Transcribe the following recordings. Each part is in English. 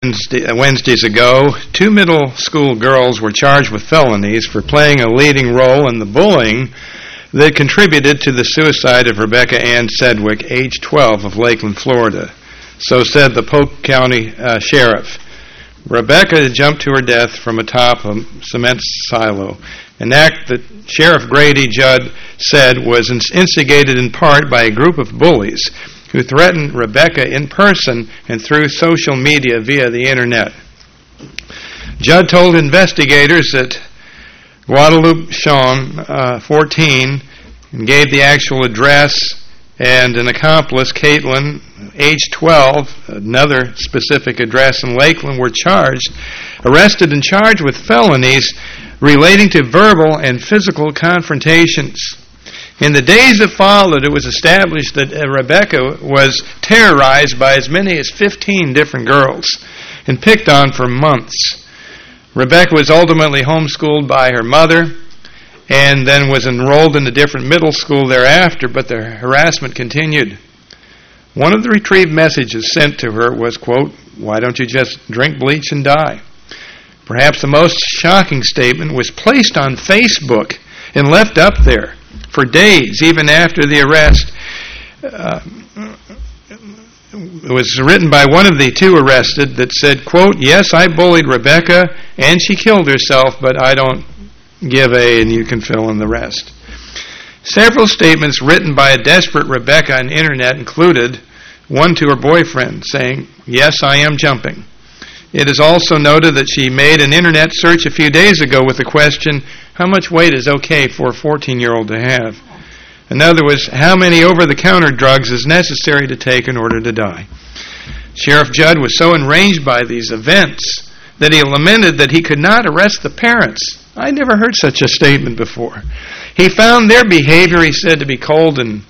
Wednesdays ago, 2 middle school girls were charged with felonies for playing a leading role in the bullying that contributed to the suicide of Rebecca Ann Sedgwick, age 12, of Lakeland, Florida. So said the Polk County Sheriff. Rebecca jumped to her death from atop a cement silo, an act that Sheriff Grady Judd said was instigated in part by a group of bullies who threatened Rebecca in person and through social media via the internet. Judd told investigators that Guadalupe Shawn, 14, and gave the actual address, and an accomplice, Caitlin, age 12, another specific address in Lakeland, were arrested and charged with felonies relating to verbal and physical confrontations. In the days that followed, it was established that Rebecca was terrorized by as many as 15 different girls and picked on for months. Rebecca was ultimately homeschooled by her mother and then was enrolled in a different middle school thereafter, but the harassment continued. One of the retrieved messages sent to her was, quote, "Why don't you just drink bleach and die?" Perhaps the most shocking statement was placed on Facebook and left up there for days, even after the arrest. It was written by one of the 2 arrested that said, quote, "Yes, I bullied Rebecca, and she killed herself, but I don't give a," and you can fill in the rest. Several statements written by a desperate Rebecca on the internet included one to her boyfriend saying, "Yes, I am jumping." It is also noted that she made an internet search a few days ago with the question, how much weight is okay for a 14-year-old to have? In other words, how many over-the-counter drugs is necessary to take in order to die? Sheriff Judd was so enraged by these events that he lamented that he could not arrest the parents. I never heard such a statement before. He found their behavior, he said, to be cold and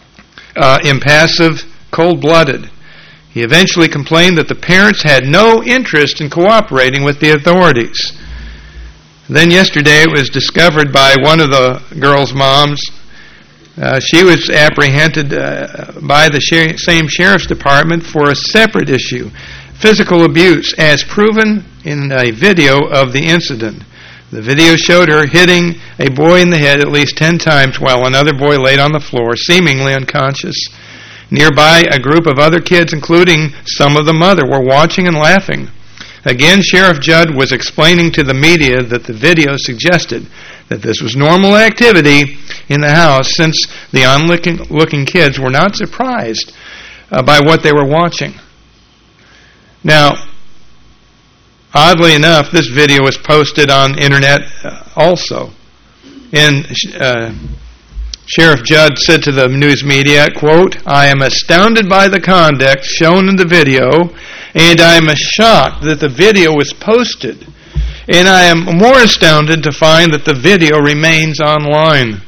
impassive, cold-blooded. He eventually complained that the parents had no interest in cooperating with the authorities. Then yesterday it was discovered by one of the girls' moms. She was apprehended by the same sheriff's department for a separate issue, physical abuse, as proven in a video of the incident. The video showed her hitting a boy in the head at least 10 times while another boy laid on the floor, seemingly unconscious. Nearby, a group of other kids, including some of the mother, were watching and laughing. Again, Sheriff Judd was explaining to the media that the video suggested that this was normal activity in the house, since the onlooking kids were not surprised by what they were watching. Now, oddly enough, this video was posted on internet also. And Sheriff Judd said to the news media, quote, "I am astounded by the conduct shown in the video, and I am shocked that the video was posted. And I am more astounded to find that the video remains online."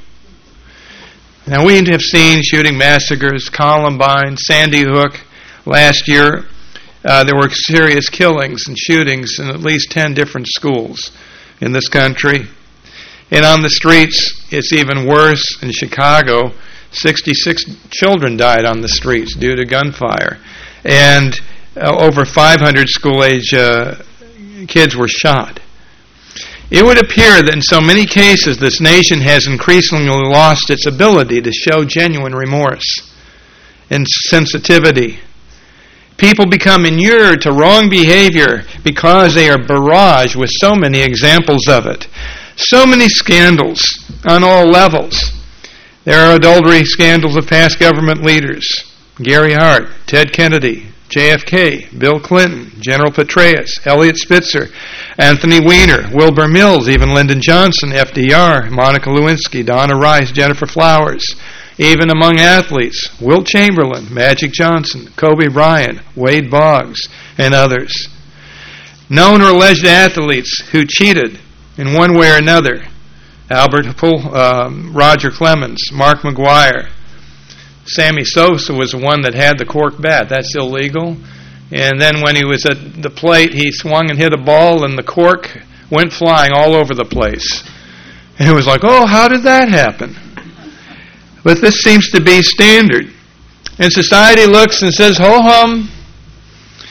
Now, we have seen shooting massacres, Columbine, Sandy Hook. Last year, there were serious killings and shootings in at least 10 different schools in this country. And on the streets, it's even worse. In Chicago, 66 children died on the streets due to gunfire. And over 500 school-age kids were shot. It would appear that in so many cases, this nation has increasingly lost its ability to show genuine remorse and sensitivity. People become inured to wrong behavior because they are barraged with so many examples of it. So many scandals on all levels. There are adultery scandals of past government leaders. Gary Hart, Ted Kennedy, JFK, Bill Clinton, General Petraeus, Elliot Spitzer, Anthony Weiner, Wilbur Mills, even Lyndon Johnson, FDR, Monica Lewinsky, Donna Rice, Jennifer Flowers. Even among athletes, Wilt Chamberlain, Magic Johnson, Kobe Bryant, Wade Boggs, and others. Known or alleged athletes who cheated in one way or another. Albert Huppel, Roger Clemens, Mark McGuire. Sammy Sosa was the one that had the cork bat. That's illegal. And then when he was at the plate, he swung and hit a ball, and the cork went flying all over the place. And it was like, oh, how did that happen? But this seems to be standard. And society looks and says, ho-hum.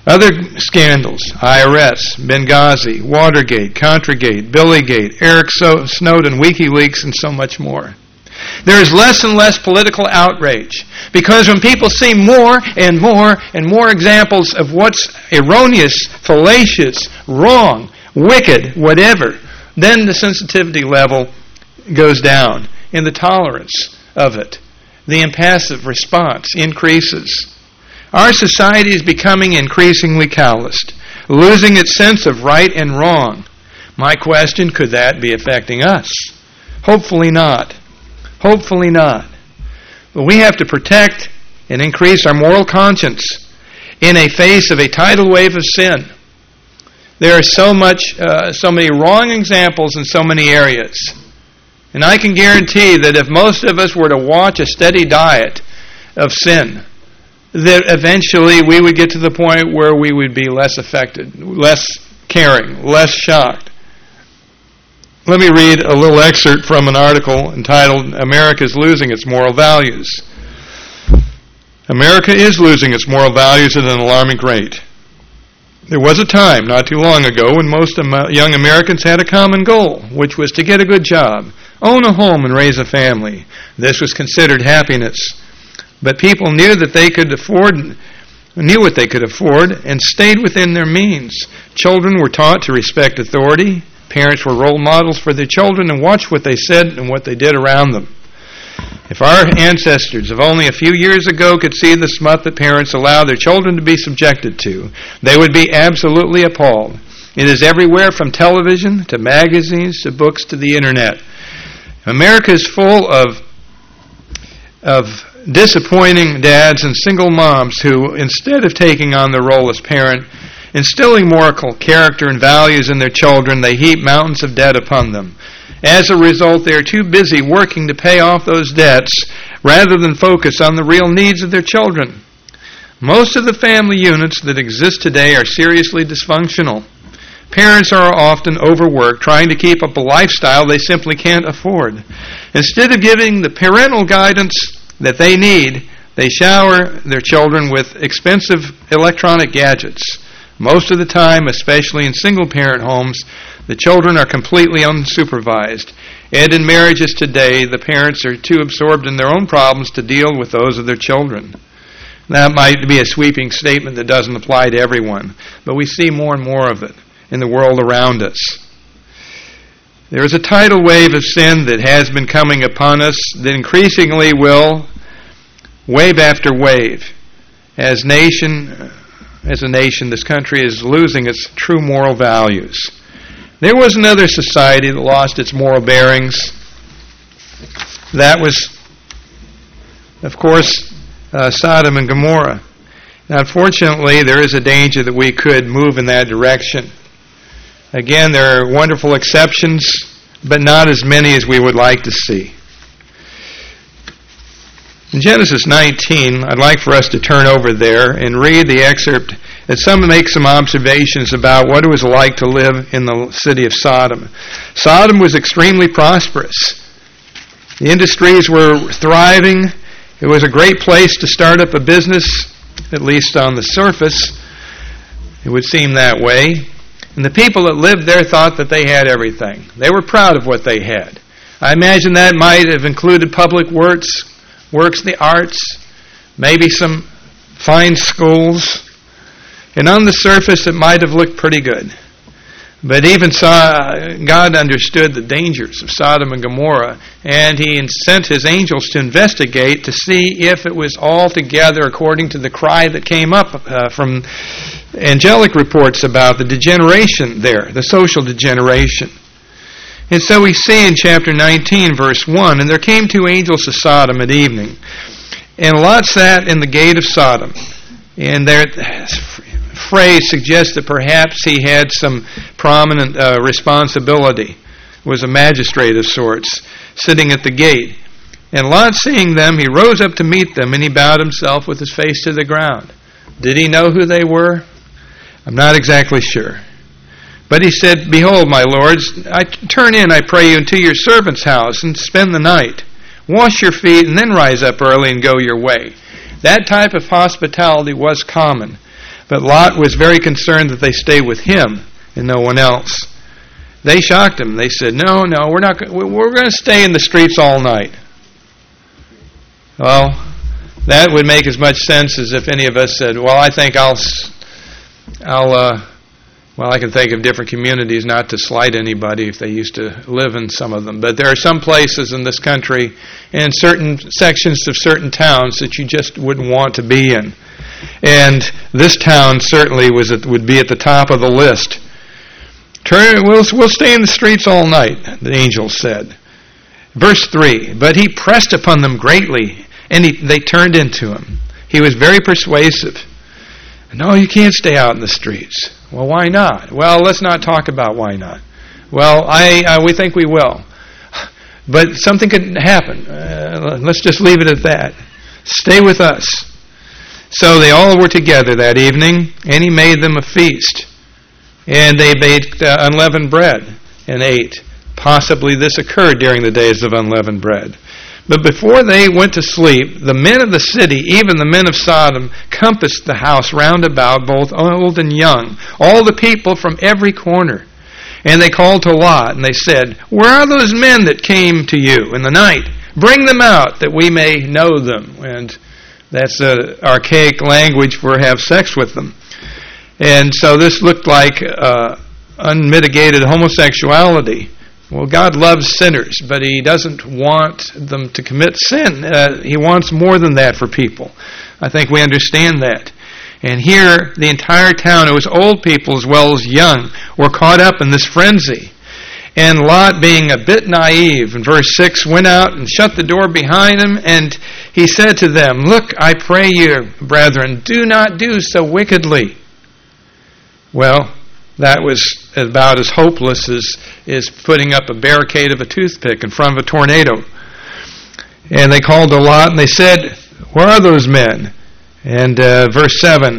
Other scandals, IRS, Benghazi, Watergate, Contragate, Billygate, Eric Snowden, WikiLeaks, and so much more. There is less and less political outrage because when people see more and more and more examples of what's erroneous, fallacious, wrong, wicked, whatever, then the sensitivity level goes down and the tolerance of it. The impassive response increases. Our society is becoming increasingly calloused, losing its sense of right and wrong. My question, could that be affecting us? Hopefully not. Hopefully not. But we have to protect and increase our moral conscience in a face of a tidal wave of sin. There are so many wrong examples in so many areas. And I can guarantee that if most of us were to watch a steady diet of sin, that eventually we would get to the point where we would be less affected, less caring, less shocked. Let me read a little excerpt from an article entitled, "America's Losing Its Moral Values." America is losing its moral values at an alarming rate. There was a time, not too long ago, when most young Americans had a common goal, which was to get a good job, own a home, and raise a family. This was considered happiness. But people knew what they could afford, and stayed within their means. Children were taught to respect authority. Parents were role models for their children and watched what they said and what they did around them. If our ancestors of only a few years ago could see the smut that parents allow their children to be subjected to, they would be absolutely appalled. It is everywhere, from television to magazines to books to the internet. America is full of disappointing dads and single moms who, instead of taking on the role as parent, instilling moral character and values in their children, they heap mountains of debt upon them. As a result, they are too busy working to pay off those debts rather than focus on the real needs of their children. Most of the family units that exist today are seriously dysfunctional. Parents are often overworked trying to keep up a lifestyle they simply can't afford. Instead of giving the parental guidance that they need, they shower their children with expensive electronic gadgets. Most of the time, especially in single-parent homes, the children are completely unsupervised. And in marriages today, the parents are too absorbed in their own problems to deal with those of their children. That might be a sweeping statement that doesn't apply to everyone, but we see more and more of it in the world around us. There is a tidal wave of sin that has been coming upon us that increasingly will, wave after wave, as a nation, this country is losing its true moral values. There was another society that lost its moral bearings. That was, of course, Sodom and Gomorrah. Now, unfortunately, there is a danger that we could move in that direction. Again, there are wonderful exceptions, but not as many as we would like to see. In Genesis 19, I'd like for us to turn over there and read the excerpt that make some observations about what it was like to live in the city of Sodom. Sodom was extremely prosperous. The industries were thriving. It was a great place to start up a business, at least on the surface. It would seem that way. And the people that lived there thought that they had everything. They were proud of what they had. I imagine that might have included public works, the arts, maybe some fine schools. And on the surface, it might have looked pretty good. But even God understood the dangers of Sodom and Gomorrah, and He sent His angels to investigate to see if it was all together according to the cry that came up from angelic reports about the degeneration there, the social degeneration. And so we see in chapter 19, verse 1, "And there came two angels to Sodom at evening, and Lot sat in the gate of Sodom." And their phrase suggests that perhaps he had some prominent responsibility, was a magistrate of sorts, sitting at the gate. "And Lot, seeing them, he rose up to meet them, and he bowed himself with his face to the ground." Did he know who they were? I'm not exactly sure. But he said, "Behold, my lords, turn in, I pray you, into your servant's house, and spend the night. Wash your feet, and then rise up early and go your way." That type of hospitality was common. But Lot was very concerned that they stay with him and no one else. They shocked him. They said, no, we're going to stay in the streets all night. Well, that would make as much sense as if any of us said, well, I think I can think of different communities, not to slight anybody if they used to live in some of them. But there are some places in this country and certain sections of certain towns that you just wouldn't want to be in. And this town certainly would be at the top of the list. We'll stay in the streets all night, the angel said. Verse 3, but he pressed upon them greatly, and they turned into him. He was very persuasive. No, you can't stay out in the streets. Well, why not? Well, let's not talk about why not. Well, we think we will. But something could happen. Let's just leave it at that. Stay with us. So they all were together that evening, and he made them a feast. And they baked unleavened bread and ate. Possibly this occurred during the days of unleavened bread. But before they went to sleep, the men of the city, even the men of Sodom, compassed the house round about, both old and young, all the people from every corner. And they called to Lot, and they said, where are those men that came to you in the night? Bring them out, that we may know them. And that's archaic language for have sex with them. And so this looked like unmitigated homosexuality. Well, God loves sinners, but He doesn't want them to commit sin. He wants more than that for people. I think we understand that. And here, the entire town, it was old people as well as young, were caught up in this frenzy. And Lot, being a bit naive, in verse 6, went out and shut the door behind him, and he said to them, look, I pray you, brethren, do not do so wickedly. Well, that was about as hopeless as putting up a barricade of a toothpick in front of a tornado. And they called to Lot and they said, where are those men? And verse 8,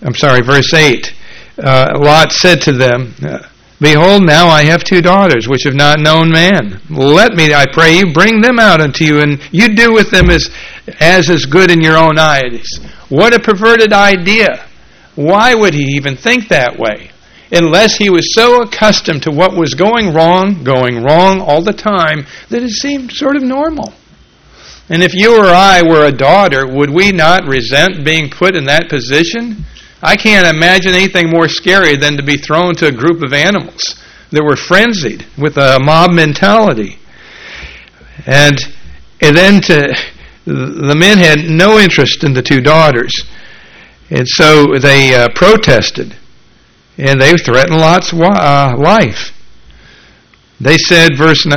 Lot said to them, behold, now I have 2 daughters which have not known man. Let me, I pray you, bring them out unto you, and you do with them as is good in your own eyes. What a perverted idea. Why would he even think that way? Unless he was so accustomed to what was going wrong all the time, that it seemed sort of normal. And if you or I were a daughter, would we not resent being put in that position? I can't imagine anything more scary than to be thrown to a group of animals that were frenzied with a mob mentality. And then the men had no interest in the 2 daughters. And so they protested. And they threatened Lot's life. They said,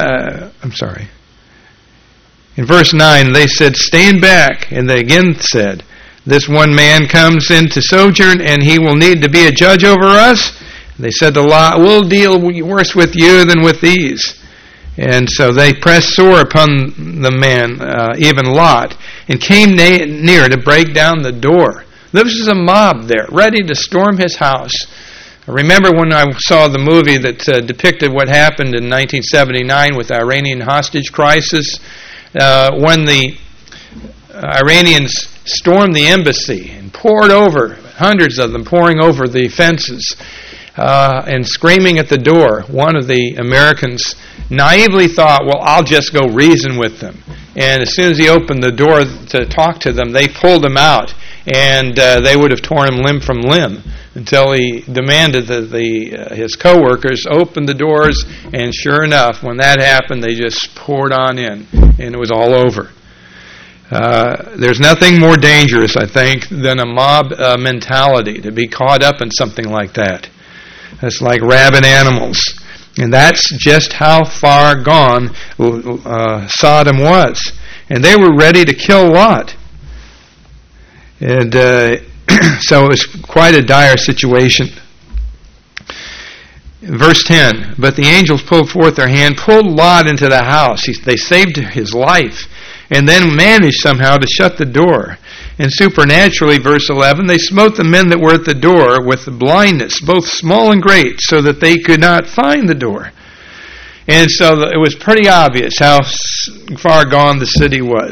in verse 9, they said, stand back. And they again said, this one man comes in to sojourn, and he will need to be a judge over us. And they said to Lot, we'll deal worse with you than with these. And so they pressed sore upon the man, even Lot, and came near to break down the door. There was a mob there, ready to storm his house. I remember when I saw the movie that depicted what happened in 1979 with the Iranian hostage crisis, when the Iranians stormed the embassy and poured over, hundreds of them pouring over the fences and screaming at the door. One of the Americans naively thought, well, I'll just go reason with them. And as soon as he opened the door to talk to them, they pulled him out, and they would have torn him limb from limb, until he demanded that his co-workers open the doors, and sure enough, when that happened, they just poured on in, and it was all over. There's nothing more dangerous, I think, than a mob mentality, to be caught up in something like that. It's like rabid animals. And that's just how far gone Sodom was. And they were ready to kill Lot. And so it was quite a dire situation. Verse 10, but the angels pulled forth their hand, pulled Lot into the house. They saved his life, and then managed somehow to shut the door. And supernaturally, verse 11, they smote the men that were at the door with blindness, both small and great, so that they could not find the door. And so it was pretty obvious how far gone the city was.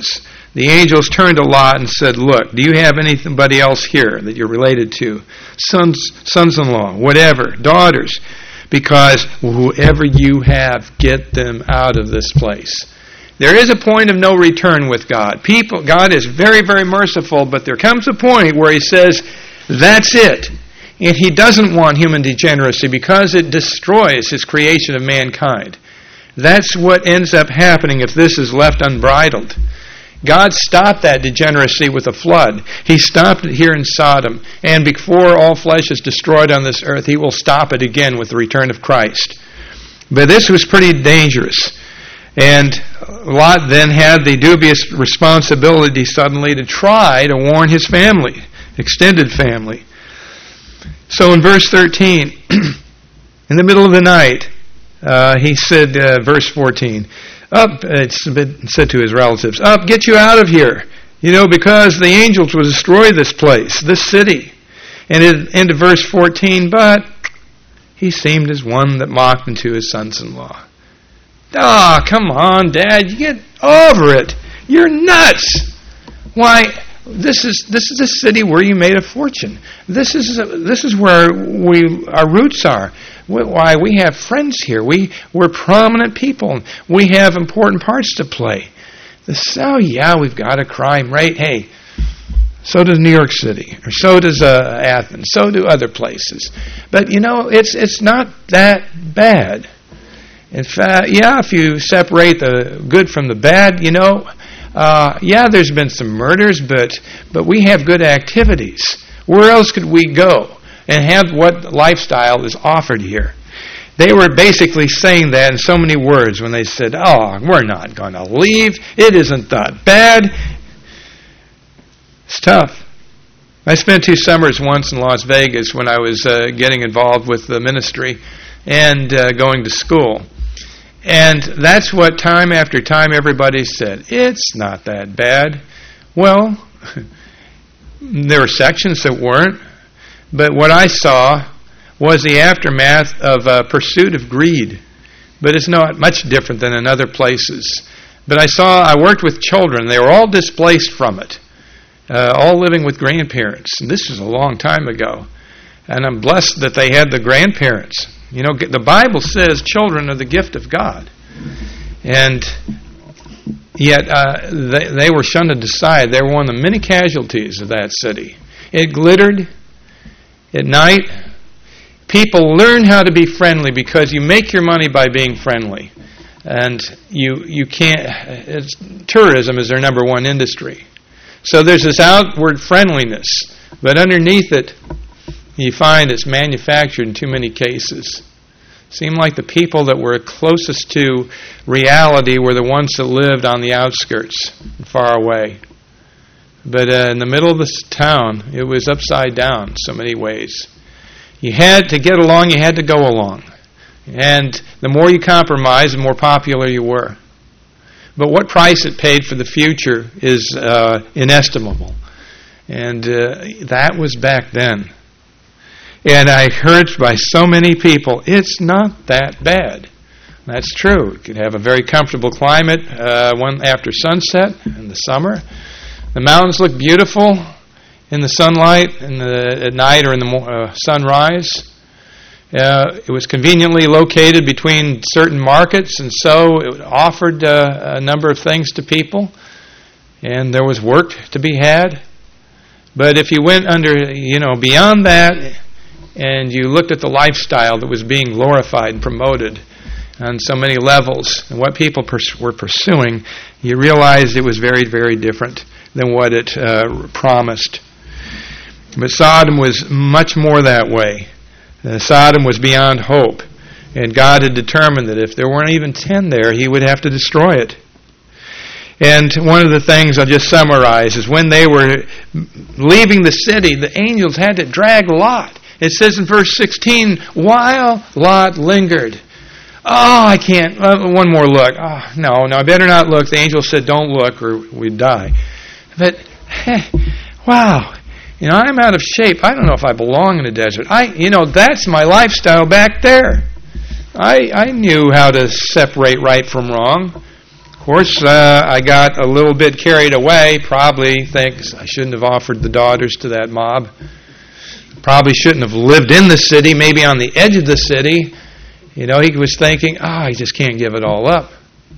the angels turned to Lot and said, look, do you have anybody else here that you're related to? Sons-in-law, whatever, daughters. Because whoever you have, get them out of this place. There is a point of no return with God. God is very, very merciful, but there comes a point where He says, that's it. And He doesn't want human degeneracy because it destroys His creation of mankind. That's what ends up happening if this is left unbridled. God stopped that degeneracy with a flood. He stopped it here in Sodom. And before all flesh is destroyed on this earth, He will stop it again with the return of Christ. But this was pretty dangerous. And Lot then had the dubious responsibility suddenly to try to warn his family, extended family. So in verse 13, in the middle of the night, he said, verse 14, up, it's been said to his relatives, up, get you out of here, because the angels will destroy this place, this city. And into verse 14, but he seemed as one that mocked unto his sons-in-law. Come on, Dad, you get over it. You're nuts. Why, this is the city where you made a fortune. This is where our roots are. Why, we have friends here. We're prominent people. We have important parts to play. We've got a crime rate. Hey, so does New York City, or so does Athens, so do other places. But it's not that bad. In fact, if you separate the good from the bad, there's been some murders, but we have good activities. Where else could we go and have what lifestyle is offered here? They were basically saying that in so many words when they said, we're not going to leave. It isn't that bad. It's tough. I spent 2 summers once in Las Vegas when I was getting involved with the ministry and going to school. And that's what time after time everybody said. It's not that bad. Well, there were sections that weren't. But what I saw was the aftermath of a pursuit of greed. But it's not much different than in other places. But I worked with children. They were all displaced from it. All living with grandparents. And this was a long time ago. And I'm blessed that they had the grandparents. The Bible says children are the gift of God. And yet they were shunned aside. They were one of the many casualties of that city. It glittered at night. People learn how to be friendly because you make your money by being friendly. And you can't... tourism is their number one industry. So there's this outward friendliness. But underneath it, you find it's manufactured in too many cases. Seemed like the people that were closest to reality were the ones that lived on the outskirts, far away. But in the middle of this town, it was upside down in so many ways. You had to get along, you had to go along. And the more you compromised, the more popular you were. But what price it paid for the future is inestimable. And that was back then. And I heard by so many people, it's not that bad. That's true. You could have a very comfortable climate one after sunset in the summer. The mountains look beautiful in the sunlight at night or in the sunrise. It was conveniently located between certain markets, and so it offered a number of things to people. And there was work to be had. But if you went beyond that, and you looked at the lifestyle that was being glorified and promoted on so many levels, and what people were pursuing, you realized it was very, very different than what it promised. But Sodom was much more that way. Sodom was beyond hope. And God had determined that if there weren't even 10 there, He would have to destroy it. And one of the things I'll just summarize is when they were leaving the city, the angels had to drag Lot. It says in verse 16, while Lot lingered. I can't. One more look. No, I better not look. The angel said, don't look or we'd die. But, wow. I'm out of shape. I don't know if I belong in a desert. That's my lifestyle back there. I knew how to separate right from wrong. Of course, I got a little bit carried away, probably thinks I shouldn't have offered the daughters to that mob. Probably shouldn't have lived in the city, maybe on the edge of the city. He was thinking, I just can't give it all up.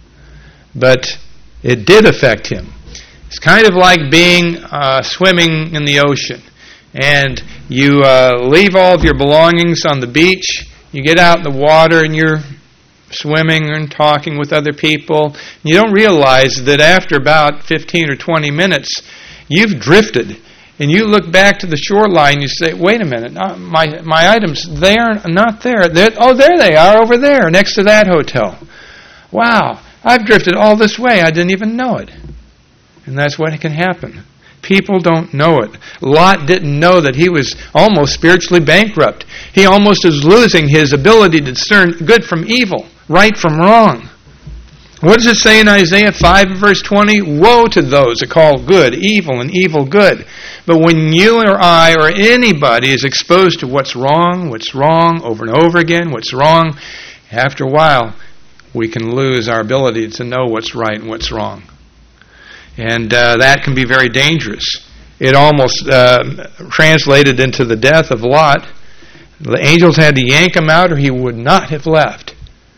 But it did affect him. It's kind of like being swimming in the ocean. And you leave all of your belongings on the beach. You get out in the water and you're swimming and talking with other people. You don't realize that after about 15 or 20 minutes, you've drifted. And you look back to the shoreline and you say, wait a minute, my items, they are not there. There they are over there next to that hotel. Wow, I've drifted all this way. I didn't even know it. And that's what can happen. People don't know it. Lot didn't know that he was almost spiritually bankrupt. He almost was losing his ability to discern good from evil, right from wrong. What does it say in Isaiah 5 verse 20? Woe to those that call good evil and evil good. But when you or I or anybody is exposed to what's wrong over and over again, what's wrong, after a while we can lose our ability to know what's right and what's wrong. And that can be very dangerous. It almost translated into the death of Lot. The angels had to yank him out or he would not have left.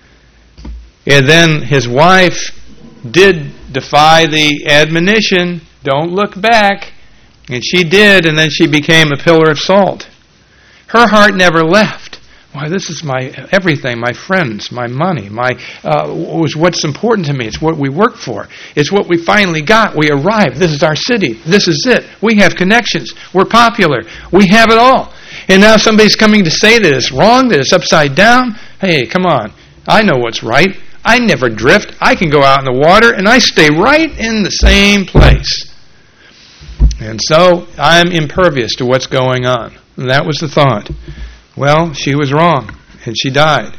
And then his wife did defy the admonition, don't look back. And she did, and then she became a pillar of salt. Her heart never left. Why, this is my everything, my friends, my money, what's important to me. It's what we work for. It's what we finally got. We arrived. This is our city. This is it. We have connections. We're popular. We have it all. And now somebody's coming to say that it's wrong, that it's upside down. Hey, come on. I know what's right. I never drift. I can go out in the water, and I stay right in the same place. And so I'm impervious to what's going on. And that was the thought. Well, she was wrong, and she died.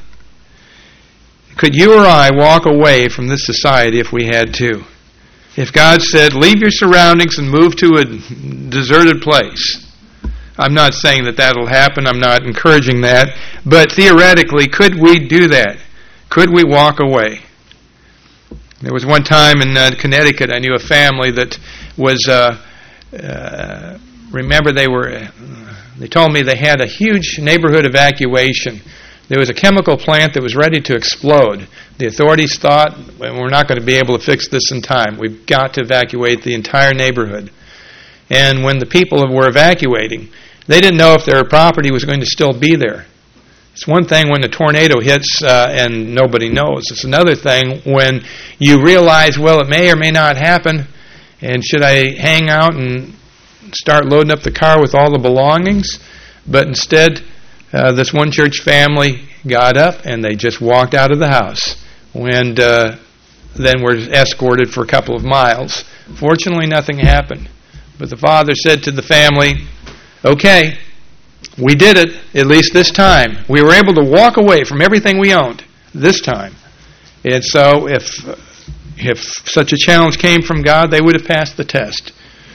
Could you or I walk away from this society if we had to? If God said, leave your surroundings and move to a deserted place. I'm not saying that that'll happen. I'm not encouraging that. But theoretically, could we do that? Could we walk away? There was one time in Connecticut, I knew a family that was, remember they told me they had a huge neighborhood evacuation. There was a chemical plant that was ready to explode. The authorities thought, we're not going to be able to fix this in time. We've got to evacuate the entire neighborhood. And when the people were evacuating, they didn't know if their property was going to still be there. It's one thing when the tornado hits and nobody knows. It's another thing when you realize, well, it may or may not happen, and should I hang out and start loading up the car with all the belongings? But instead, this one church family got up and they just walked out of the house and then were escorted for a couple of miles. Fortunately, nothing happened. But the father said to the family, okay, we did it, at least this time. We were able to walk away from everything we owned this time. And so if such a challenge came from God, they would have passed the test.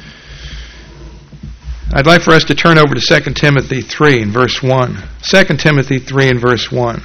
I'd like for us to turn over to 2 Timothy 3 and verse 1. 2 Timothy 3 and verse 1.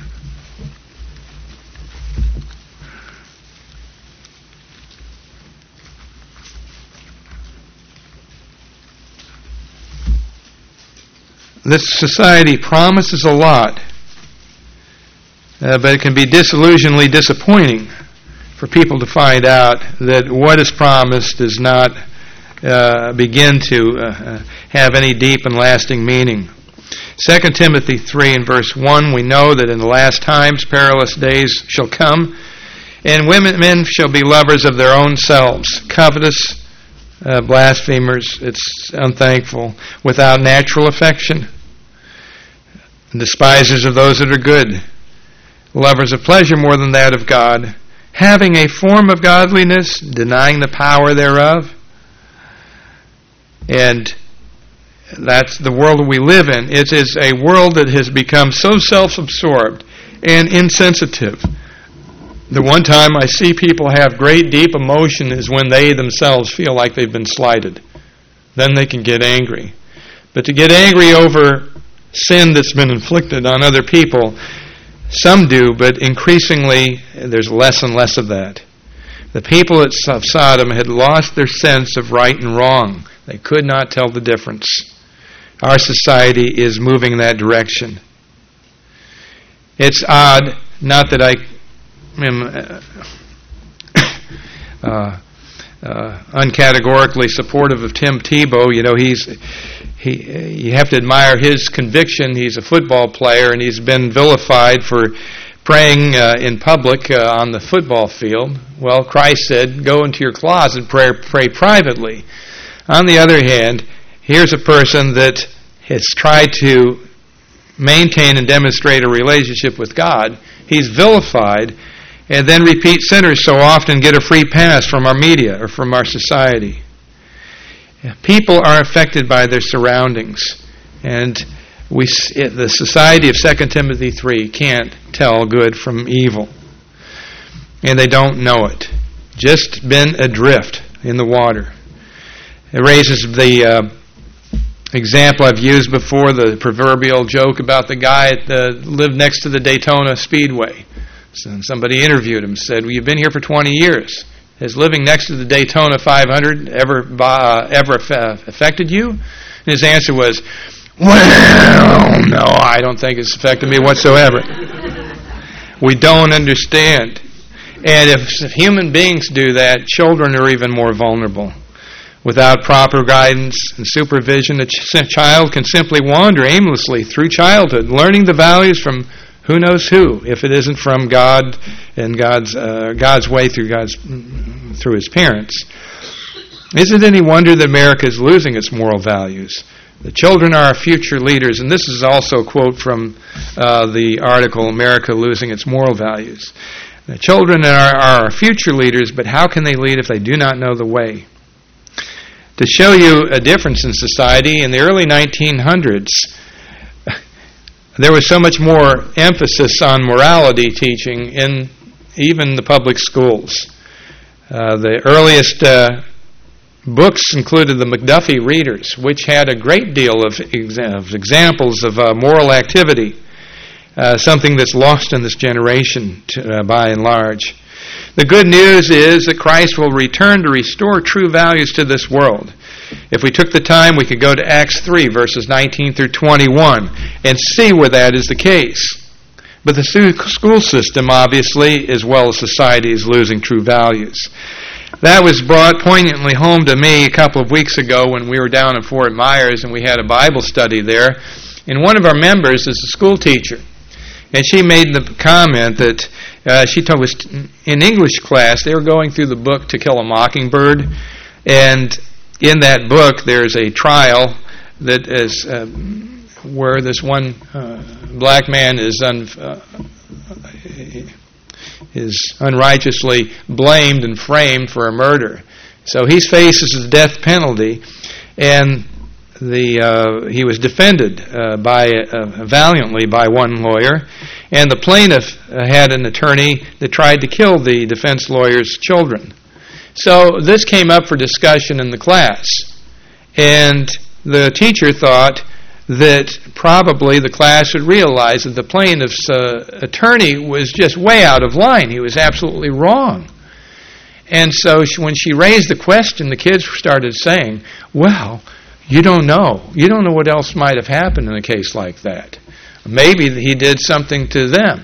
This society promises a lot, but it can be disillusioningly disappointing for people to find out that what is promised does not begin to have any deep and lasting meaning. 2 Timothy 3 and verse 1, we know that in the last times perilous days shall come, and men shall be lovers of their own selves, covetous, blasphemers, it's unthankful, without natural affection, despisers of those that are good, lovers of pleasure more than that of God, having a form of godliness, denying the power thereof. And that's the world we live in. It is a world that has become so self-absorbed and insensitive. The one time I see people have great deep emotion is when they themselves feel like they've been slighted. Then they can get angry. But to get angry over sin that's been inflicted on other people, some do, but increasingly there's less and less of that. The people of Sodom had lost their sense of right and wrong. They could not tell the difference. Our society is moving in that direction. It's odd, not that I am uncategorically supportive of Tim Tebow. You know, you have to admire his conviction. He's a football player, and he's been vilified for praying in public on the football field. Well, Christ said, go into your closet, pray privately. On the other hand, here's a person that has tried to maintain and demonstrate a relationship with God. He's vilified, and then repeat sinners so often get a free pass from our media or from our society. People are affected by their surroundings, and the society of 2 Timothy 3 can't tell good from evil, and they don't know it. Just been adrift in the water. It raises the example I've used before, the proverbial joke about the guy that lived next to the Daytona Speedway. So somebody interviewed him, said, well, you've been here for 20 years. Has living next to the Daytona 500 ever affected you? And his answer was, well, no, I don't think it's affected me whatsoever. We don't understand. And if human beings do that, children are even more vulnerable. Without proper guidance and supervision, a child can simply wander aimlessly through childhood, learning the values from who knows who, if it isn't from God and God's way through His parents. Isn't it any wonder that America is losing its moral values? The children are our future leaders, and this is also a quote from the article, America Losing Its Moral Values. The children are our future leaders, but how can they lead if they do not know the way? To show you a difference in society, in the early 1900s, there was so much more emphasis on morality teaching in even the public schools. The earliest books included the McDuffie Readers, which had a great deal of examples of moral activity, something that's lost in this generation by and large. The good news is that Christ will return to restore true values to this world. If we took the time, we could go to Acts 3, verses 19 through 21, and see where that is the case. But the school system, obviously, as well as society, is losing true values. That was brought poignantly home to me a couple of weeks ago when we were down in Fort Myers and we had a Bible study there. And one of our members is a school teacher. And she made the comment that she told us in English class they were going through the book To Kill a Mockingbird, and in that book there's a trial that is where this one black man is unrighteously blamed and framed for a murder. So he faces the death penalty, and he was defended valiantly by one lawyer, and the plaintiff had an attorney that tried to kill the defense lawyer's children. So this came up for discussion in the class, and the teacher thought that probably the class would realize that the plaintiff's attorney was just way out of line. He was absolutely wrong. And so when she raised the question, the kids started saying, well, you don't know. You don't know what else might have happened in a case like that. Maybe he did something to them.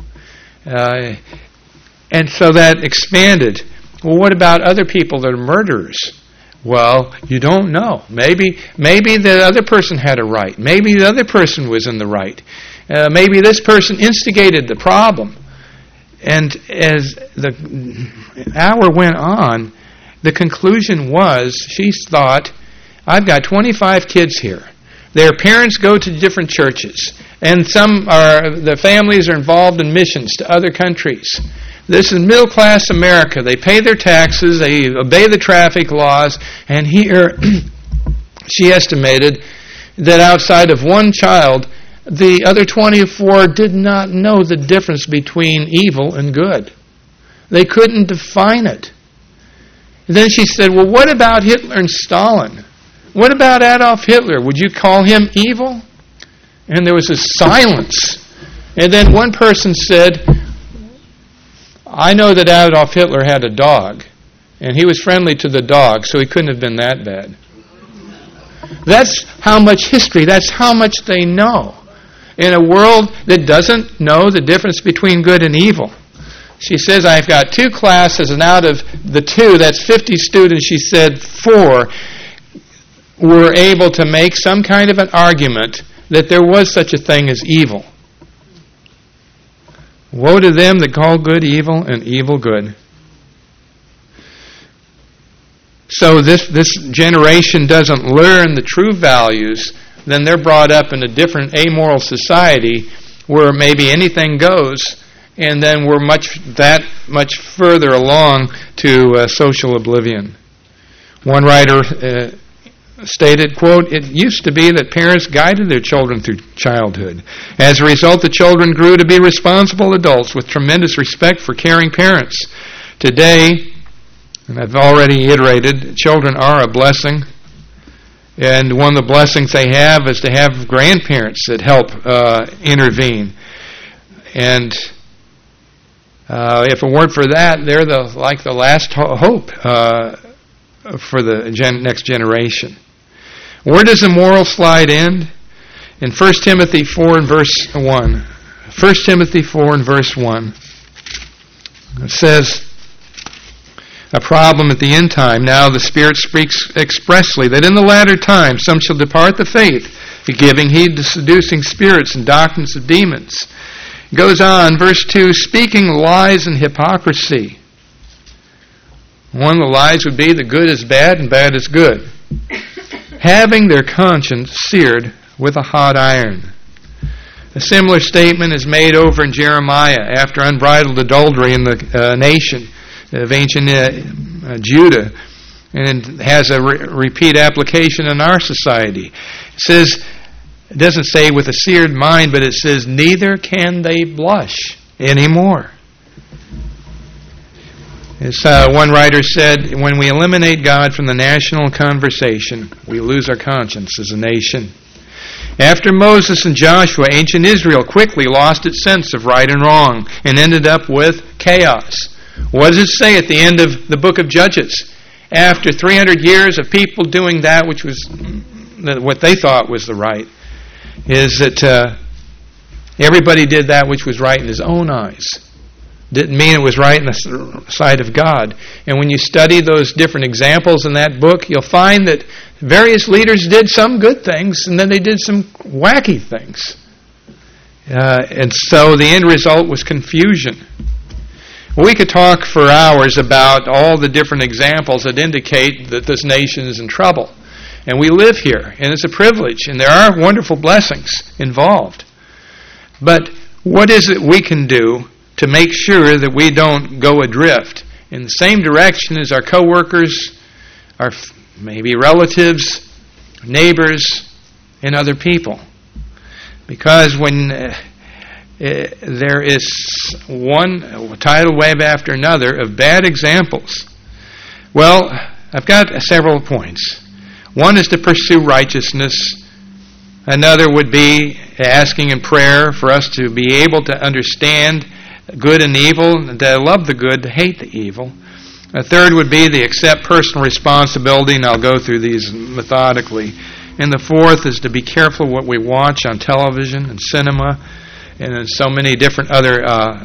And so that expanded. Well, what about other people that are murderers? Well, you don't know. Maybe the other person had a right. Maybe the other person was in the right. Maybe this person instigated the problem. And as the hour went on, the conclusion was, she thought, I've got 25 kids here. Their parents go to different churches, and the families are involved in missions to other countries. This is middle-class America. They pay their taxes, they obey the traffic laws, and here she estimated that outside of one child, the other 24 did not know the difference between evil and good. They couldn't define it. Then she said, well, what about Hitler and Stalin? What about Adolf Hitler? Would you call him evil? And there was a silence. And then one person said, I know that Adolf Hitler had a dog, and he was friendly to the dog, so he couldn't have been that bad. That's how much history, that's how much they know. In a world that doesn't know the difference between good and evil. She says, I've got 2 classes, and out of the 2, that's 50 students, she said 4 were able to make some kind of an argument that there was such a thing as evil. Woe to them that call good evil and evil good. So this generation doesn't learn the true values, then they're brought up in a different amoral society where maybe anything goes, and then we're much further along to social oblivion. One writer stated, quote, "It used to be that parents guided their children through childhood. As a result, the children grew to be responsible adults with tremendous respect for caring parents. Today, and I've already iterated, children are a blessing. And one of the blessings they have is to have grandparents that help intervene. And if it weren't for that, they're like the last hope for the next generation. Where does the moral slide end? In 1 Timothy 4 and verse 1. 1 Timothy 4 and verse 1. It says, a problem at the end time. Now the Spirit speaks expressly that in the latter time some shall depart the faith, giving heed to seducing spirits and doctrines of demons. It goes on, verse 2, speaking lies and hypocrisy. One of the lies would be that good is bad and bad is good. Having their conscience seared with a hot iron. A similar statement is made over in Jeremiah after unbridled adultery in the nation of ancient Judah, and it has a repeat application in our society. It says, it doesn't say with a seared mind, but it says, neither can they blush anymore. As one writer said, when we eliminate God from the national conversation, we lose our conscience as a nation. After Moses and Joshua, ancient Israel quickly lost its sense of right and wrong and ended up with chaos. What does it say at the end of the book of Judges? After 300 years of people doing that which was what they thought was the right, is that everybody did that which was right in his own eyes. Didn't mean it was right in the sight of God. And when you study those different examples in that book, you'll find that various leaders did some good things, and then they did some wacky things. And so the end result was confusion. We could talk for hours about all the different examples that indicate that this nation is in trouble. And we live here, and it's a privilege, and there are wonderful blessings involved. But what is it we can do to make sure that we don't go adrift in the same direction as our coworkers, our maybe relatives, neighbors, and other people? Because when there is one tidal wave after another of bad examples, well, I've got several points. One is to pursue righteousness. Another would be asking in prayer for us to be able to understand good and evil, to love the good, to hate the evil. A third would be to accept personal responsibility, and I'll go through these methodically. And the fourth is to be careful what we watch on television and cinema and in so many different other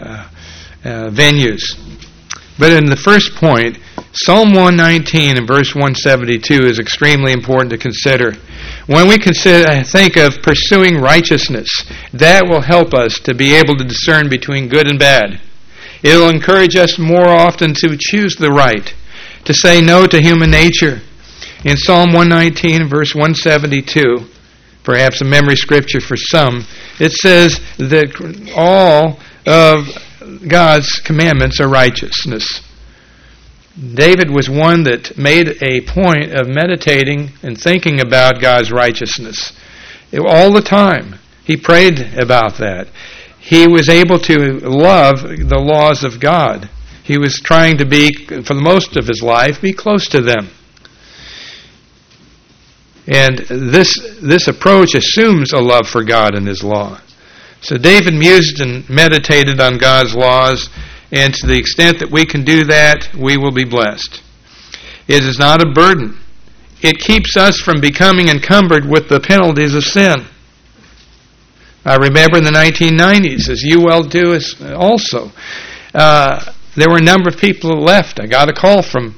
venues. But in the first point, Psalm 119 and verse 172 is extremely important to consider. When we think of pursuing righteousness, that will help us to be able to discern between good and bad. It will encourage us more often to choose the right, to say no to human nature. In Psalm 119 verse 172, perhaps a memory scripture for some, it says that all of God's commandments are righteousness. David was one that made a point of meditating and thinking about God's righteousness. All the time. He prayed about that. He was able to love the laws of God. He was trying to be, for the most of his life, be close to them. And this approach assumes a love for God and His law. So David mused and meditated on God's laws, And to the extent that we can do that, we will be blessed. It is not a burden. It keeps us from becoming encumbered with the penalties of sin. I remember in the 1990s, as you well do also, there were a number of people who left. I got a call from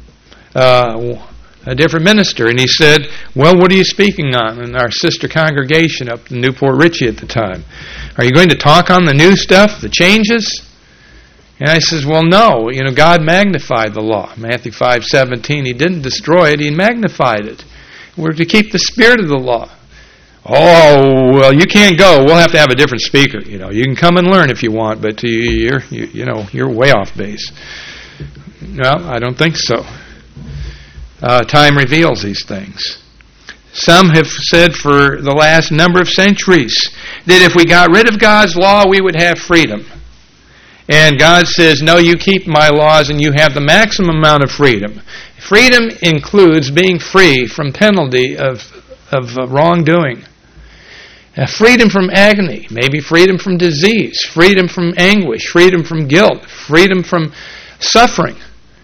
a different minister, and he said, well, what are you speaking on in our sister congregation up in Newport Richey at the time? Are you going to talk on the new stuff, the changes? And I says, well, no. God magnified the law. Matthew 5:17, He didn't destroy it, He magnified it. We're to keep the spirit of the law. Oh, well, you can't go. We'll have to have a different speaker. You can come and learn if you want, but you're way off base. Well, I don't think so. Time reveals these things. Some have said for the last number of centuries that if we got rid of God's law, we would have freedom. And God says, no, you keep my laws and you have the maximum amount of freedom. Freedom includes being free from penalty of wrongdoing. Freedom from agony, maybe freedom from disease, freedom from anguish, freedom from guilt, freedom from suffering,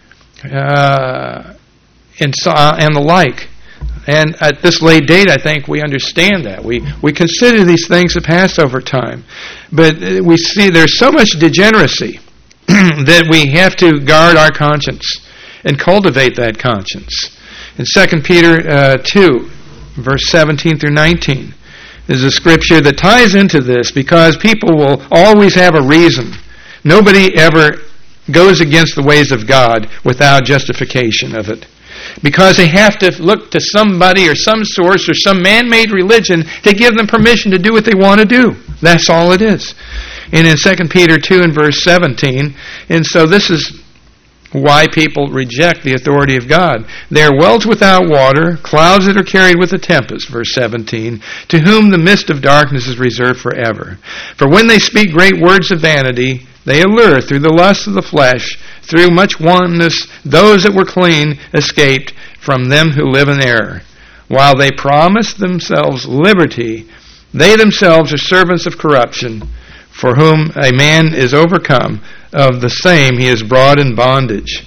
and the like. And at this late date, I think we understand that. We consider these things a Passover time. But we see there's so much degeneracy that we have to guard our conscience and cultivate that conscience. In 2 Peter 2, verse 17 through 19, is a scripture that ties into this because people will always have a reason. Nobody ever goes against the ways of God without justification of it. Because they have to look to somebody or some source or some man-made religion to give them permission to do what they want to do. That's all it is. And in 2 Peter 2 and verse 17, and so this is why people reject the authority of God. They are wells without water, clouds that are carried with a tempest, verse 17, to whom the mist of darkness is reserved forever. For when they speak great words of vanity, they allure through the lust of the flesh, through much wantonness, those that were clean escaped from them who live in error. While they promise themselves liberty, they themselves are servants of corruption, for whom a man is overcome, of the same he is brought in bondage.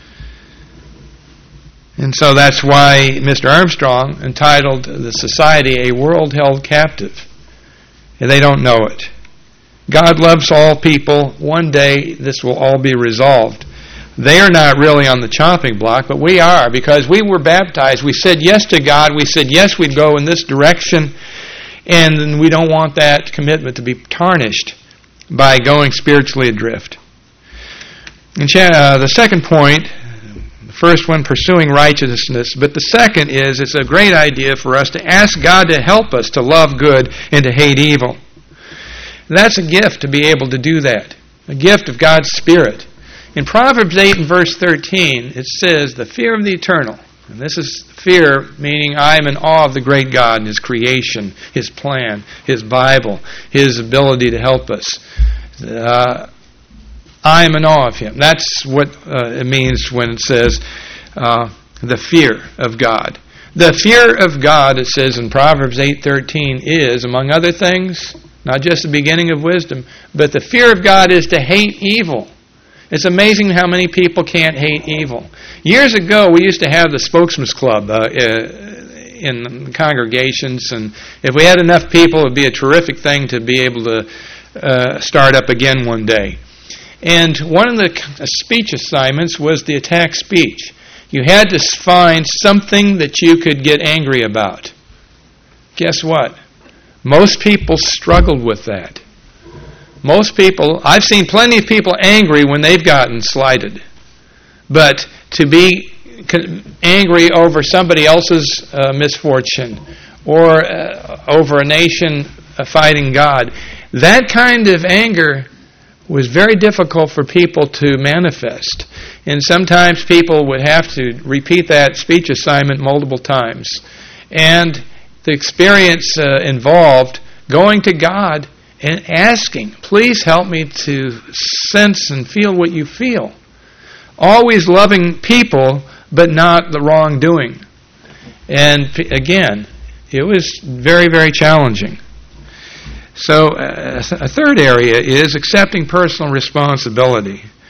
And so that's why Mr. Armstrong entitled the society A World Held Captive. And they don't know it. God loves all people. One day this will all be resolved. They are not really on the chopping block, but we are, because we were baptized. We said yes to God. We said yes, we'd go in this direction. And we don't want that commitment to be tarnished by going spiritually adrift. And the second point, the first one, pursuing righteousness, but the second is, it's a great idea for us to ask God to help us to love good and to hate evil. That's a gift to be able to do that, a gift of God's Spirit. In Proverbs 8 and verse 13, it says, the fear of the eternal. And this is fear, meaning I am in awe of the great God and His creation, His plan, His Bible, His ability to help us. I am in awe of Him. That's what it means when it says the fear of God. The fear of God, it says in Proverbs 8:13, is, among other things, not just the beginning of wisdom, but the fear of God is to hate evil. It's amazing how many people can't hate evil. Years ago, we used to have the Spokesman's Club in congregations, and if we had enough people, it would be a terrific thing to be able to start up again one day. And one of the speech assignments was the attack speech. You had to find something that you could get angry about. Guess what? Most people struggled with that. Most people, I've seen plenty of people angry when they've gotten slighted. But to be angry over somebody else's misfortune or over a nation fighting God, that kind of anger was very difficult for people to manifest. And sometimes people would have to repeat that speech assignment multiple times. And the experience involved going to God and asking, please help me to sense and feel what you feel. Always loving people, but not the wrongdoing. And again, it was very, very challenging. So a third area is accepting personal responsibility.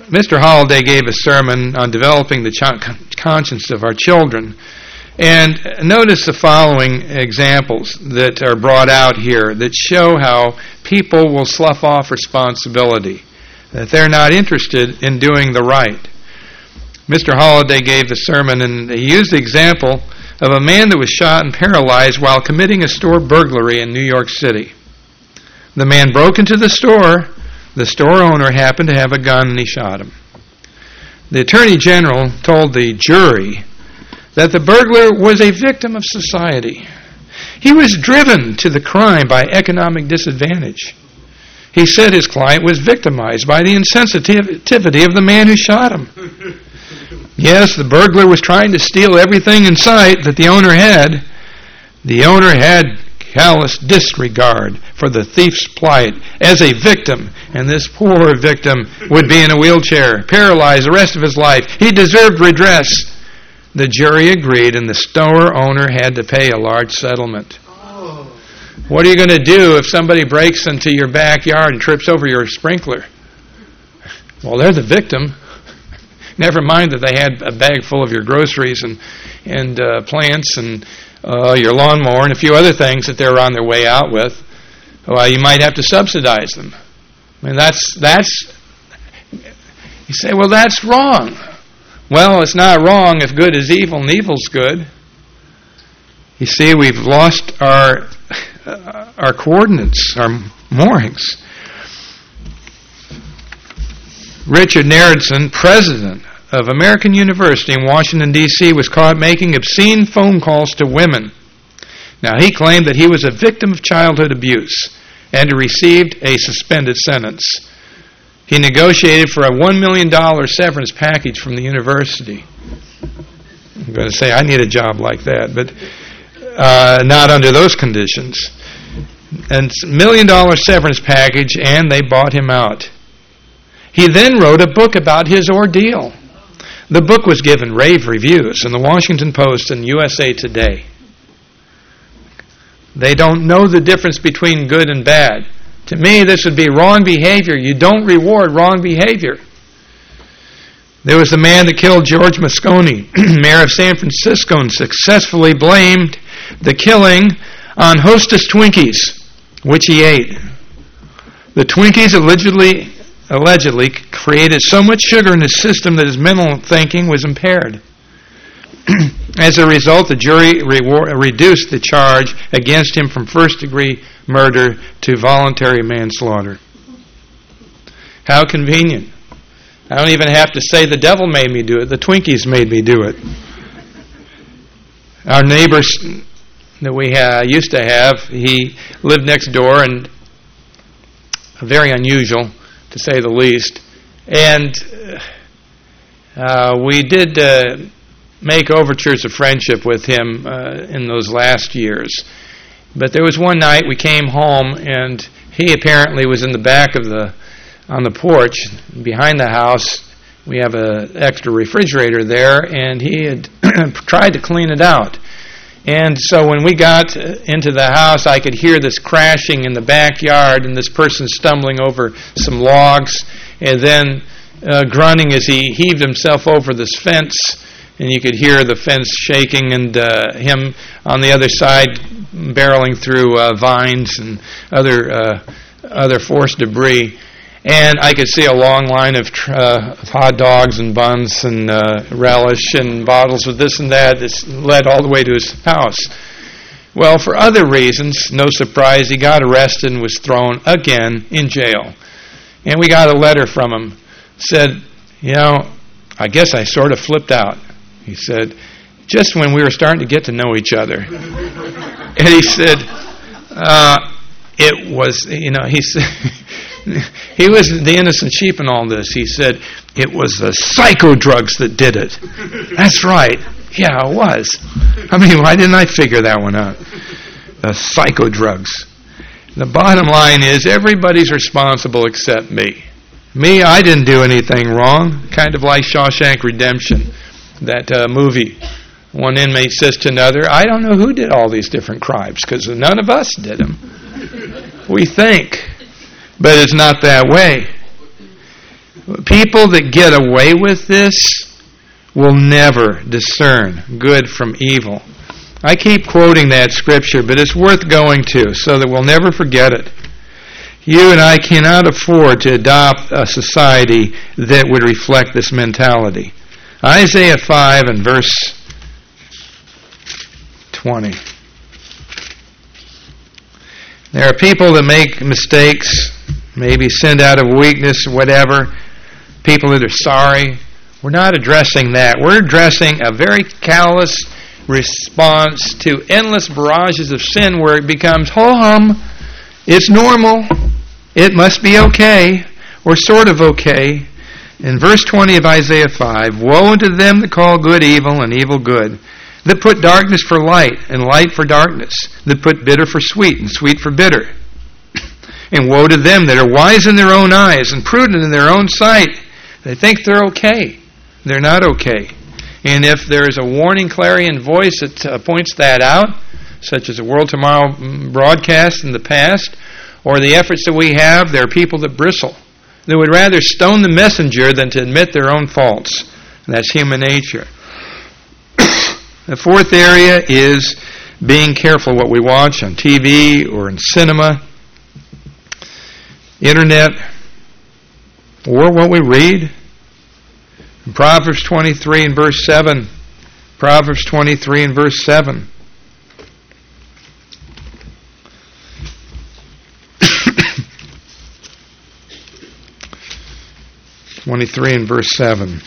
Mr. Holliday gave a sermon on developing the conscience of our children. And notice the following examples that are brought out here that show how people will slough off responsibility, that they're not interested in doing the right. Mr. Holliday gave the sermon, and he used the example of a man that was shot and paralyzed while committing a store burglary in New York City. The man broke into the store. The store owner happened to have a gun, and he shot him. The Attorney General told the jury that the burglar was a victim of society. He was driven to the crime by economic disadvantage. He said his client was victimized by the insensitivity of the man who shot him. Yes, the burglar was trying to steal everything in sight that the owner had. The owner had callous disregard for the thief's plight as a victim, and this poor victim would be in a wheelchair, paralyzed the rest of his life. He deserved redress. The jury agreed, and the store owner had to pay a large settlement. What are you going to do if somebody breaks into your backyard and trips over your sprinkler? Well, they're the victim. Never mind that they had a bag full of your groceries and plants and your lawnmower and a few other things that they're on their way out with. Well, you might have to subsidize them. I mean, that's. You say, well, that's wrong. Well, it's not wrong if good is evil and evil's good. You see, we've lost our coordinates, our moorings. Richard Naredson, president of American University in Washington, D.C., was caught making obscene phone calls to women. Now, he claimed that he was a victim of childhood abuse and received a suspended sentence. He negotiated for a $1 million severance package from the university. I'm going to say, I need a job like that, but not under those conditions. And $1 million severance package, and they bought him out. He then wrote a book about his ordeal. The book was given rave reviews in the Washington Post and USA Today. They don't know the difference between good and bad. To me, this would be wrong behavior. You don't reward wrong behavior. There was the man that killed George Moscone, mayor of San Francisco, and successfully blamed the killing on Hostess Twinkies, which he ate. The Twinkies allegedly created so much sugar in his system that his mental thinking was impaired. As a result, the jury reduced the charge against him from first-degree murder to voluntary manslaughter. How convenient. I don't even have to say the devil made me do it. The Twinkies made me do it. Our neighbors that we used to have, he lived next door, and very unusual, to say the least. And we did make overtures of friendship with him in those last years. But there was one night we came home, and he apparently was in the back of on the porch behind the house. We have an extra refrigerator there, and he had tried to clean it out. And so when we got into the house, I could hear this crashing in the backyard and this person stumbling over some logs and then grunting as he heaved himself over this fence. And you could hear the fence shaking and him on the other side barreling through vines and other forced debris. And I could see a long line of hot dogs and buns and relish and bottles of this and that that led all the way to his house. Well, for other reasons, no surprise, he got arrested and was thrown again in jail. And we got a letter from him. Said, I guess I sort of flipped out. He said, just when we were starting to get to know each other. And he said, it was, he said, he was the innocent sheep in all this. He said, it was the psycho drugs that did it. That's right. Yeah, it was. I mean, why didn't I figure that one out? The psycho drugs. The bottom line is everybody's responsible except me. Me, I didn't do anything wrong. Kind of like Shawshank Redemption, that movie. One inmate says to another, I don't know who did all these different crimes because none of us did them. We think. But it's not that way. People that get away with this will never discern good from evil. I keep quoting that scripture, but it's worth going to so that we'll never forget it. You and I cannot afford to adopt a society that would reflect this mentality. Isaiah 5 and verse 20. There are people that make mistakes, maybe sinned out of weakness, whatever. People that are sorry. We're not addressing that. We're addressing a very callous response to endless barrages of sin where it becomes ho-hum. It's normal. It must be okay, or sort of okay. In verse 20 of Isaiah 5, woe unto them that call good evil and evil good, that put darkness for light and light for darkness, that put bitter for sweet and sweet for bitter. And woe to them that are wise in their own eyes and prudent in their own sight. They think they're okay. They're not okay. And if there is a warning clarion voice that points that out, such as the World Tomorrow broadcast in the past, or the efforts that we have, there are people that bristle. They would rather stone the messenger than to admit their own faults. And that's human nature. The fourth area is being careful what we watch on TV or in cinema, internet, or what we read. In Proverbs 23 and verse 7. Proverbs 23 and verse 7. Verse 7.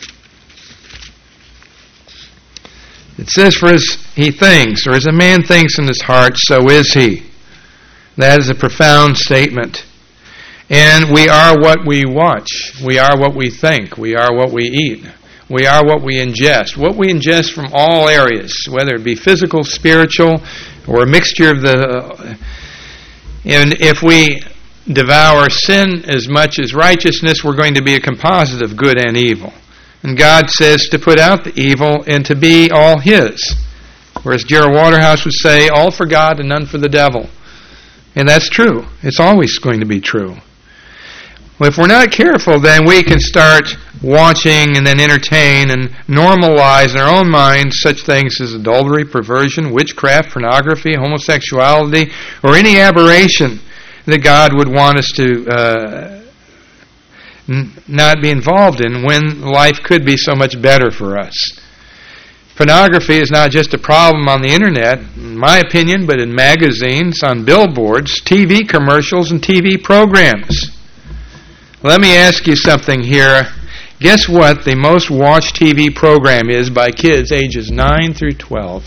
It says, for as he thinks, or as a man thinks in his heart, so is he. That is a profound statement. And we are what we watch. We are what we think. We are what we eat. We are what we ingest. What we ingest from all areas, whether it be physical, spiritual, or a mixture of the... and if we devour sin as much as righteousness, we're going to be a composite of good and evil. And God says to put out the evil and to be all His. Whereas Gerald Waterhouse would say, all for God and none for the devil. And that's true. It's always going to be true. Well, if we're not careful, then we can start watching and then entertain and normalize in our own minds such things as adultery, perversion, witchcraft, pornography, homosexuality, or any aberration that God would want us to not be involved in when life could be so much better for us. Pornography is not just a problem on the internet, in my opinion, but in magazines, on billboards, TV commercials, and TV programs. Let me ask you something here. Guess what the most watched TV program is by kids ages 9 through 12?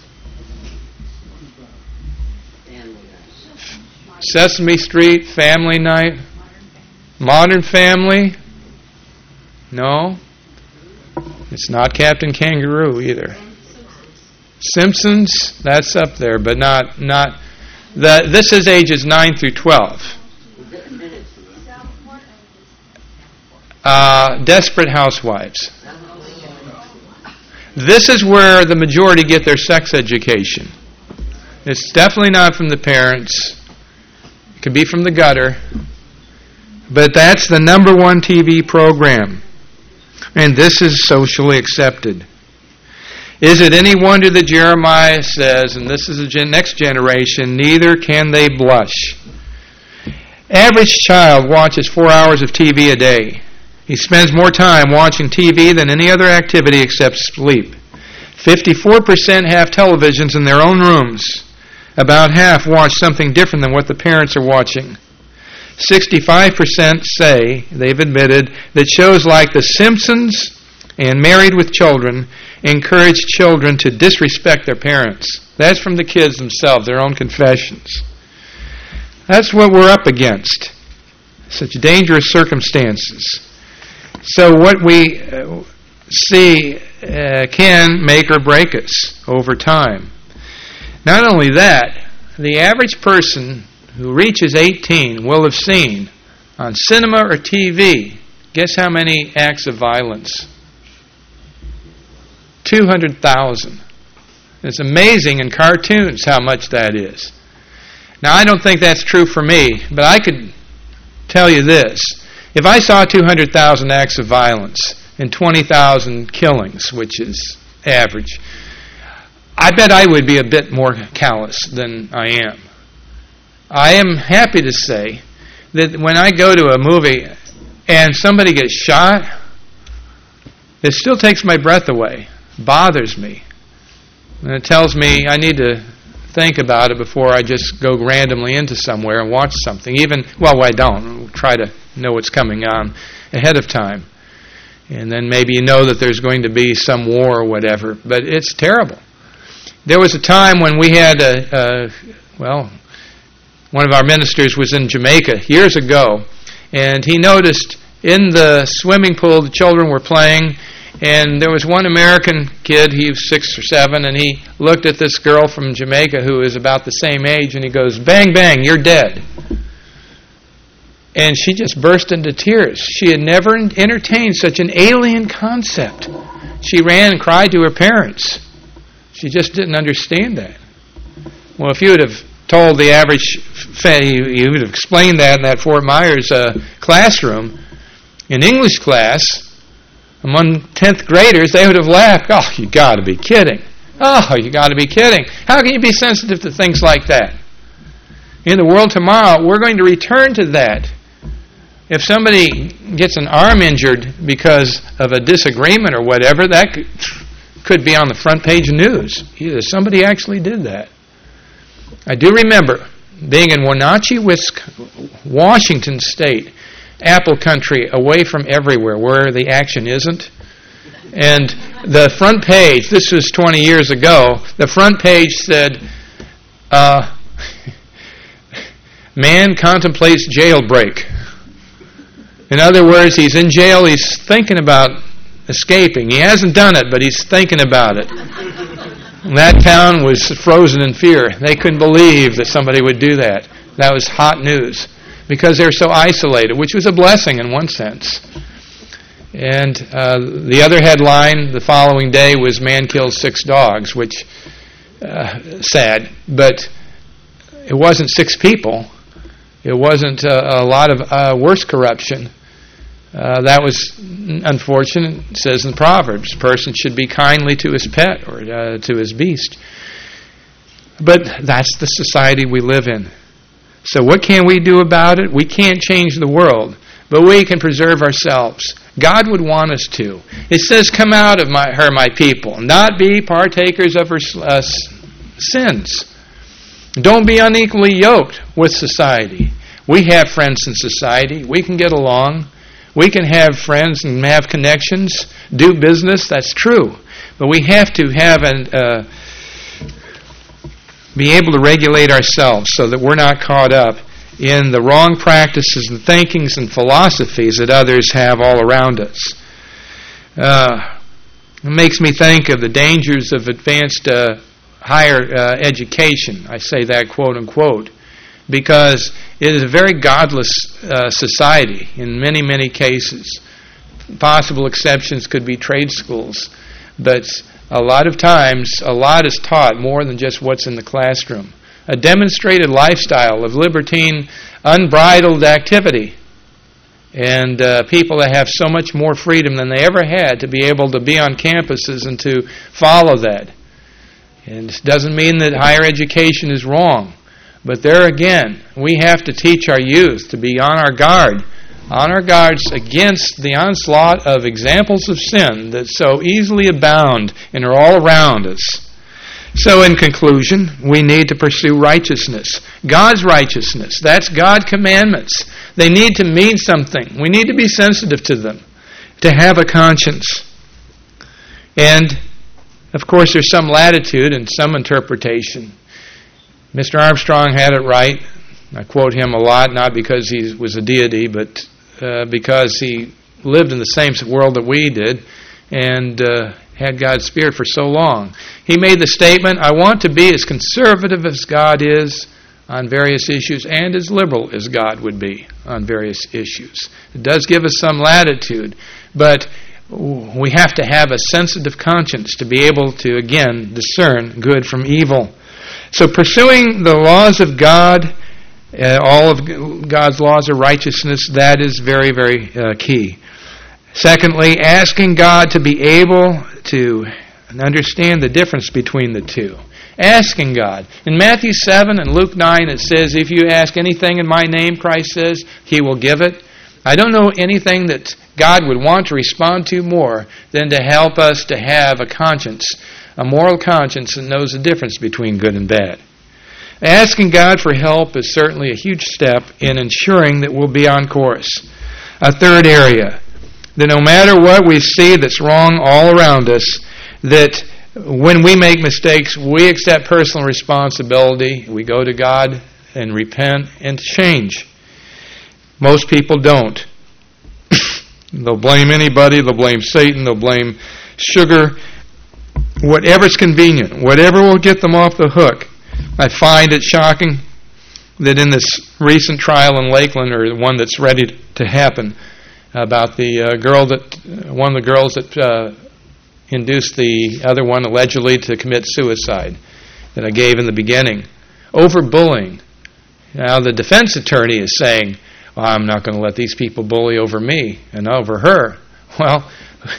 Sesame Street, Family Night, Modern Family? No. It's not Captain Kangaroo either. Simpsons, that's up there, but not this is ages 9 through 12. Desperate Housewives. This is where the majority get their sex education. It's definitely not from the parents. It could be from the gutter. But that's the number one TV program. And this is socially accepted. Is it any wonder that Jeremiah says, and this is the next generation, neither can they blush. Average child watches 4 hours of TV a day. He spends more time watching TV than any other activity except sleep. 54% have televisions in their own rooms. About half watch something different than what the parents are watching. 65% say, they've admitted, that shows like The Simpsons and Married with Children encourage children to disrespect their parents. That's from the kids themselves, their own confessions. That's what we're up against. Such dangerous circumstances. So what we see can make or break us over time. Not only that, the average person who reaches 18 will have seen on cinema or TV, guess how many acts of violence? 200,000. It's amazing in cartoons how much that is. Now, I don't think that's true for me, but I could tell you this. If I saw 200,000 acts of violence and 20,000 killings, which is average, I bet I would be a bit more callous than I am. I am happy to say that when I go to a movie and somebody gets shot, it still takes my breath away, bothers me. And it tells me I need to think about it before I just go randomly into somewhere and watch something. I don't. Try to know what's coming on ahead of time. And then maybe you know that there's going to be some war or whatever. But it's terrible. There was a time when we had one of our ministers was in Jamaica years ago, and he noticed in the swimming pool the children were playing, and there was one American kid, he was 6 or 7, and he looked at this girl from Jamaica who was about the same age, and he goes, "Bang, bang, you're dead." And she just burst into tears. She had never entertained such an alien concept. She ran and cried to her parents. She just didn't understand that. Well, if you would have told the average, you would have explained that in that Fort Myers classroom, in English class, among 10th graders, they would have laughed. "Oh, you got to be kidding. Oh, you got to be kidding. How can you be sensitive to things like that?" In the world tomorrow, we're going to return to that. If somebody gets an arm injured because of a disagreement or whatever, that could be on the front page of news. Somebody actually did that. I do remember being in Wenatchee, Washington State, apple country, away from everywhere, where the action isn't. And the front page, this was 20 years ago, the front page said, "Man contemplates jailbreak." In other words, he's in jail, he's thinking about escaping. He hasn't done it, but he's thinking about it. And that town was frozen in fear. They couldn't believe that somebody would do that. That was hot news because they're so isolated, which was a blessing in one sense. And the other headline the following day was "Man kills 6 dogs," which sad, but it wasn't 6 people. It wasn't a lot of worse corruption. That was unfortunate. It says in Proverbs, a person should be kindly to his pet or to his beast. But that's the society we live in. So what can we do about it? We can't change the world, but we can preserve ourselves. God would want us to. It says, "Come out of her, my people, not be partakers of her sins." Don't be unequally yoked with society. We have friends in society. We can get along. We can have friends and have connections, do business. That's true. But we have to have be able to regulate ourselves so that we're not caught up in the wrong practices and thinkings and philosophies that others have all around us. It makes me think of the dangers of advanced higher education. I say that quote unquote because it is a very godless society in many, many cases. Possible exceptions could be trade schools, but a lot of times a lot is taught more than just what's in the classroom. A demonstrated lifestyle of libertine, unbridled activity, and people that have so much more freedom than they ever had to be able to be on campuses and to follow that. And it doesn't mean that higher education is wrong. But there again, we have to teach our youth to be on our guards against the onslaught of examples of sin that so easily abound and are all around us. So in conclusion, we need to pursue righteousness. God's righteousness. That's God's commandments. They need to mean something. We need to be sensitive to them, to have a conscience. And of course, there's some latitude and some interpretation. Mr. Armstrong had it right. I quote him a lot, not because he was a deity, but because he lived in the same world that we did and had God's Spirit for so long. He made the statement, "I want to be as conservative as God is on various issues and as liberal as God would be on various issues." It does give us some latitude, but we have to have a sensitive conscience to be able to, again, discern good from evil. So pursuing the laws of God all of God's laws are righteousness. That is very, very key. Secondly, asking God to be able to understand the difference between the two. Asking God. In Matthew 7 and Luke 9 it says, if you ask anything in my name, Christ says, He will give it. I don't know anything that God would want to respond to more than to help us to have a conscience, a moral conscience that knows the difference between good and bad. Asking God for help is certainly a huge step in ensuring that we'll be on course. A third area, that no matter what we see that's wrong all around us, that when we make mistakes, we accept personal responsibility. We go to God and repent and change. Most people don't. They'll blame anybody. They'll blame Satan. They'll blame sugar. Whatever's convenient. Whatever will get them off the hook. I find it shocking that in this recent trial in Lakeland, or the one that's ready to happen, about the one of the girls that induced the other one allegedly to commit suicide that I gave in the beginning. Over bullying. Now the defense attorney is saying, I'm not going to let these people bully over me and over her. Well,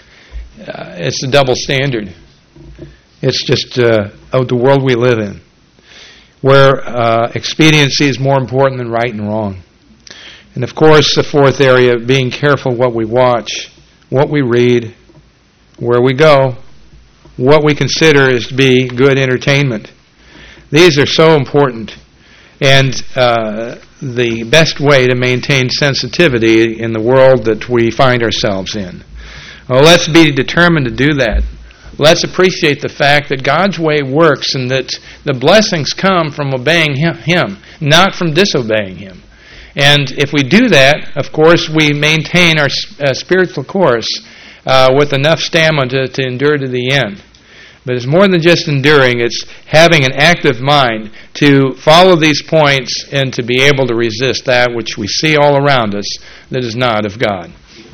it's a double standard. It's just the world we live in, where expediency is more important than right and wrong. And of course, the fourth area, being careful what we watch, what we read, where we go, what we consider is to be good entertainment. These are so important. And the best way to maintain sensitivity in the world that we find ourselves in. Well, let's be determined to do that. Let's appreciate the fact that God's way works and that the blessings come from obeying Him, not from disobeying Him. And if we do that, of course, we maintain our spiritual course with enough stamina to endure to the end. But it's more than just enduring. It's having an active mind to follow these points and to be able to resist that which we see all around us that is not of God.